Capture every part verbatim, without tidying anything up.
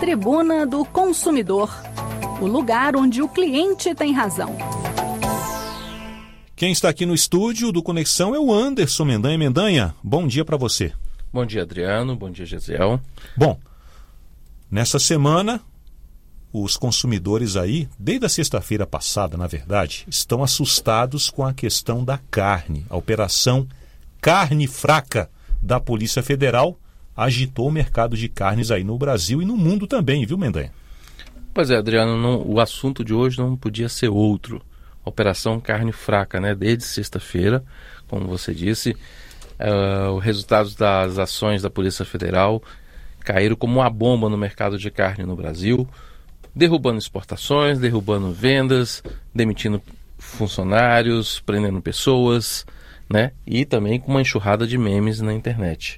Tribuna do Consumidor, o lugar onde o cliente tem razão. Quem está aqui no estúdio do Conexão é o Anderson Mendanha. Mendanha, bom dia para você. Bom dia, Adriano. Bom dia, Gesiel. Bom, nessa semana, os consumidores aí, desde a sexta-feira passada, na verdade, estão assustados com a questão da carne. A operação Carne Fraca da Polícia Federal agitou o mercado de carnes aí no Brasil e no mundo também, viu, Mendanha? Pois é, Adriano, não, o assunto de hoje não podia ser outro. Operação Carne Fraca, né? Desde sexta-feira, como você disse, uh, os resultados das ações da Polícia Federal caíram como uma bomba no mercado de carne no Brasil, derrubando exportações, derrubando vendas, demitindo funcionários, prendendo pessoas, né? E também com uma enxurrada de memes na internet.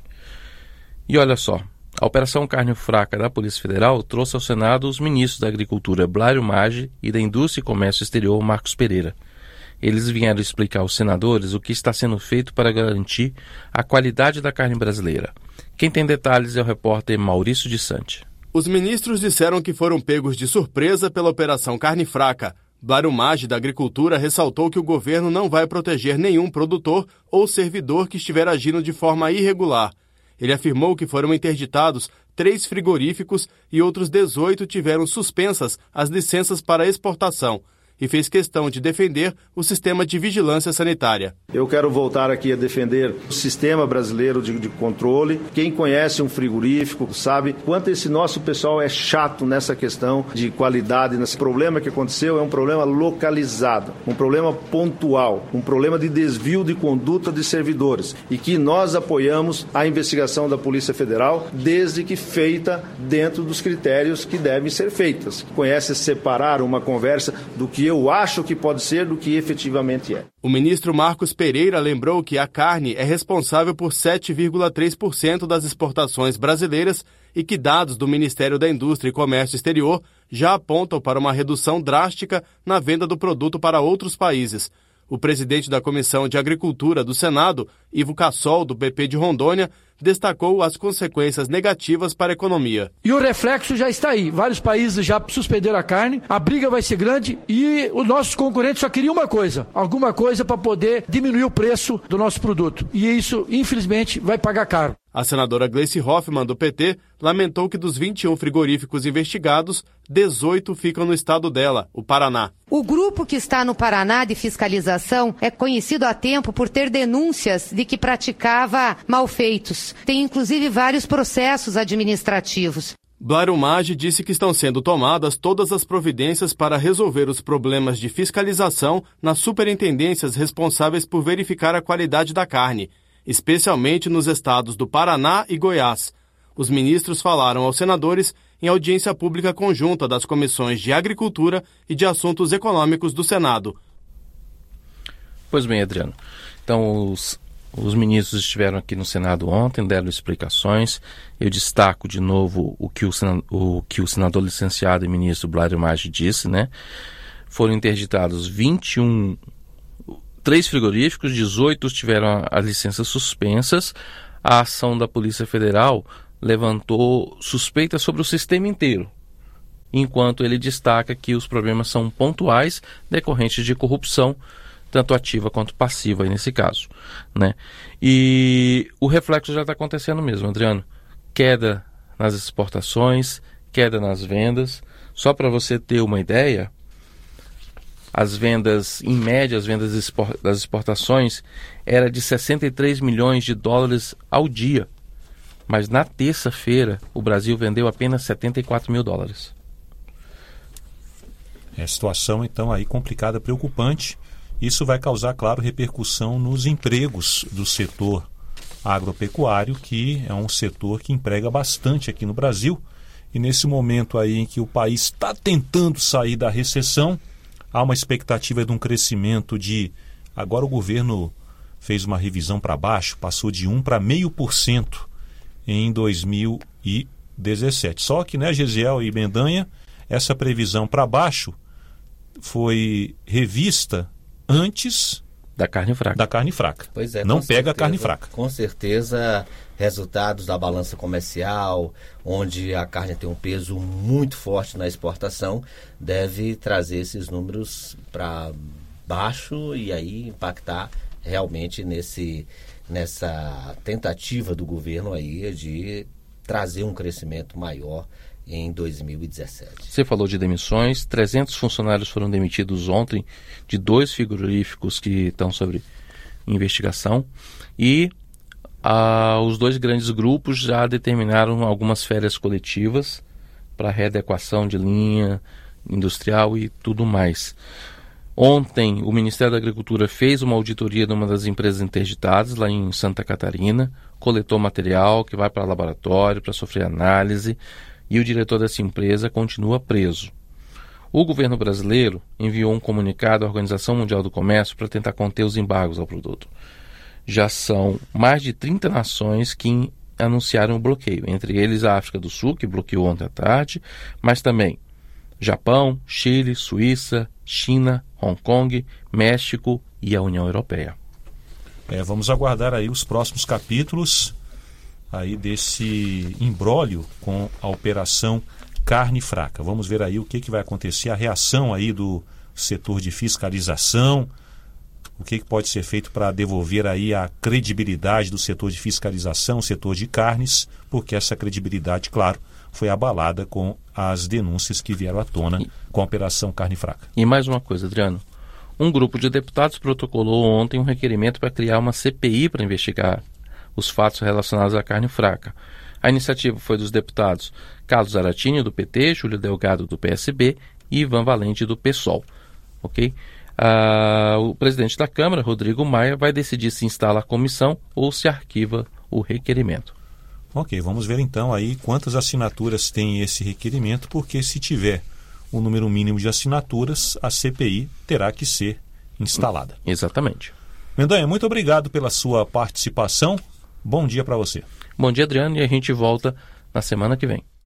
E olha só, a Operação Carne Fraca da Polícia Federal trouxe ao Senado os ministros da Agricultura Blário Maggi e da Indústria e Comércio Exterior Marcos Pereira. Eles vieram explicar aos senadores o que está sendo feito para garantir a qualidade da carne brasileira. Quem tem detalhes é o repórter Maurício de Sante. Os ministros disseram que foram pegos de surpresa pela Operação Carne Fraca. Blário Maggi, da Agricultura, ressaltou que o governo não vai proteger nenhum produtor ou servidor que estiver agindo de forma irregular. Ele afirmou que foram interditados três frigoríficos e outros dezoito tiveram suspensas as licenças para exportação e fez questão de defender o sistema de vigilância sanitária. Eu quero voltar aqui a defender o sistema brasileiro de, de controle. Quem conhece um frigorífico sabe quanto esse nosso pessoal é chato nessa questão de qualidade. Nesse problema que aconteceu é um problema localizado, um problema pontual, um problema de desvio de conduta de servidores e que nós apoiamos a investigação da Polícia Federal desde que feita dentro dos critérios que devem ser feitas. Conhece separar uma conversa do que eu acho que pode ser do que efetivamente é. O ministro Marcos Pereira lembrou que a carne é responsável por sete vírgula três por cento das exportações brasileiras e que dados do Ministério da Indústria e Comércio Exterior já apontam para uma redução drástica na venda do produto para outros países. O presidente da Comissão de Agricultura do Senado, Ivo Cassol, do P P de Rondônia, destacou as consequências negativas para a economia. E o reflexo já está aí. Vários países já suspenderam a carne, a briga vai ser grande e os nossos concorrentes só queriam uma coisa, alguma coisa para poder diminuir o preço do nosso produto. E isso, infelizmente, vai pagar caro. A senadora Gleice Hoffmann, do P T, lamentou que dos vinte e um frigoríficos investigados, dezoito ficam no estado dela, o Paraná. O grupo que está no Paraná de fiscalização é conhecido há tempo por ter denúncias de que praticava malfeitos. Tem inclusive vários processos administrativos. Blário Maggi disse que estão sendo tomadas todas as providências para resolver os problemas de fiscalização nas superintendências responsáveis por verificar a qualidade da carne, especialmente nos estados do Paraná e Goiás. Os ministros falaram aos senadores em audiência pública conjunta das comissões de Agricultura e de Assuntos Econômicos do Senado. Pois bem, Adriano. Então, os, os ministros estiveram aqui no Senado ontem, deram explicações. Eu destaco de novo o que o, o, que o senador licenciado e ministro Blário Maggi disse, né? Foram interditados vinte e um Três frigoríficos, dezoito tiveram as licenças suspensas. A ação da Polícia Federal levantou suspeitas sobre o sistema inteiro, enquanto ele destaca que os problemas são pontuais decorrentes de corrupção, tanto ativa quanto passiva aí nesse caso, né? E o reflexo já está acontecendo mesmo, Adriano. Queda nas exportações, queda nas vendas. Só para você ter uma ideia, as vendas, em média, as vendas das exportações era de sessenta e três milhões de dólares ao dia. Mas na terça-feira, o Brasil vendeu apenas setenta e quatro mil dólares. É situação, então, aí complicada, preocupante. Isso vai causar, claro, repercussão nos empregos do setor agropecuário, que é um setor que emprega bastante aqui no Brasil. E nesse momento aí em que o país está tentando sair da recessão, há uma expectativa de um crescimento de... Agora o governo fez uma revisão para baixo, passou de um para zero vírgula cinco por cento em dois mil e dezessete. Só que, né, Gesiel e Mendanha, essa previsão para baixo foi revista antes Da carne fraca. Da carne fraca. Pois é, não pega certeza, a carne fraca. Com certeza, resultados da balança comercial, onde a carne tem um peso muito forte na exportação, deve trazer esses números para baixo e aí impactar realmente nesse, nessa tentativa do governo aí de trazer um crescimento maior em dois mil e dezessete. Você falou de demissões, trezentos funcionários foram demitidos ontem de dois frigoríficos que estão sob investigação e ah, os dois grandes grupos já determinaram algumas férias coletivas para readequação de linha industrial e tudo mais. Ontem o Ministério da Agricultura fez uma auditoria de uma das empresas interditadas lá em Santa Catarina, coletou material que vai para laboratório para sofrer análise e o diretor dessa empresa continua preso. O governo brasileiro enviou um comunicado à Organização Mundial do Comércio para tentar conter os embargos ao produto. Já são mais de trinta nações que anunciaram o bloqueio, entre eles a África do Sul, que bloqueou ontem à tarde, mas também Japão, Chile, Suíça, China, Hong Kong, México e a União Europeia. É, vamos aguardar aí os próximos capítulos aí desse imbróglio com a operação carne fraca. Vamos ver aí o que, que vai acontecer, a reação aí do setor de fiscalização, o que, que pode ser feito para devolver aí a credibilidade do setor de fiscalização, setor de carnes, porque essa credibilidade, claro, foi abalada com as denúncias que vieram à tona e, com a operação carne fraca. E mais uma coisa, Adriano. Um grupo de deputados protocolou ontem um requerimento para criar uma C P I para investigar os fatos relacionados à carne fraca. A iniciativa foi dos deputados Carlos Zaratini, do P T, Júlio Delgado, do P S B e Ivan Valente, do PSOL. Ok? Ah, o presidente da Câmara, Rodrigo Maia, vai decidir se instala a comissão ou se arquiva o requerimento. Ok, vamos ver então aí quantas assinaturas tem esse requerimento, porque se tiver o número mínimo de assinaturas, a C P I terá que ser instalada. Exatamente. Mendanha, muito obrigado pela sua participação. Bom dia para você. Bom dia, Adriano, e a gente volta na semana que vem.